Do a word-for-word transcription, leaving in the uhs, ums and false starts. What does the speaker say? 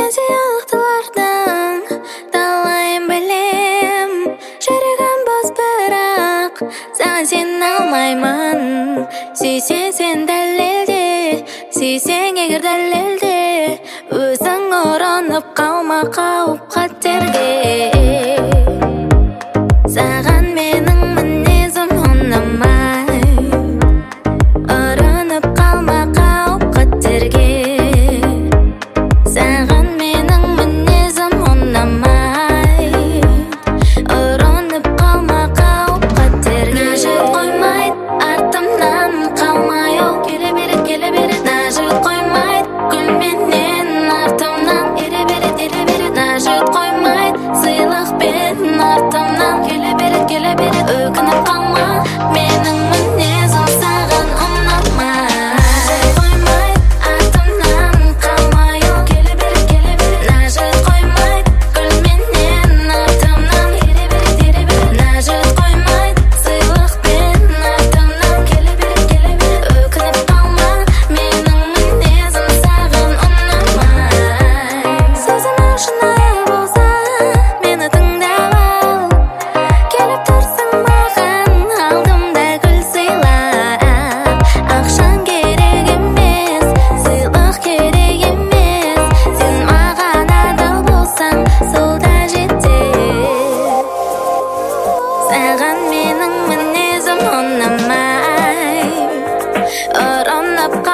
сияқтылардың талайын білем, жүрегім бос бірақ саған сене алмаймын. Сүйсең сен дәлелде, сүйсең егер дәлелде, өзің оранып қалма қауіп қатерге. Саған менің мінезім ұнамай, оранып қалма қауіп қатерге. Саған менің мінезім ұнамай, оранып қалма қауіп қатерге. Нәжіл қоймайды артымнан қалмай, ол келе береді, келе береді. Нәжіл қоймайды гүлменен артымнан ере береді, ере береді. Нәжіл қоймайды сыйлықпен артымнан келе береді, келе береді. Өкініп қалма, менің мінезім саған ұнамай. Нәжіл қоймайды артымнан қалмай, ол келе береді, келе береді. Нәжіл қоймайды гүлменен артымнан ере береді, ере береді. Нәжіл қоймайды сыйлықпен артымнан келе береді, келе береді. Өкініп қалма, менің мінезім саған ұнамай. Сөзім шынайы болса, мені тыңдап ал. Келіп тұрсың маған алдымда гүл сыйлап. Ақшаң керек емес, сыйлық керек емес. Сен маған адал болсаң, сол да жетер. Саған менің мінезім ұнамай, оранып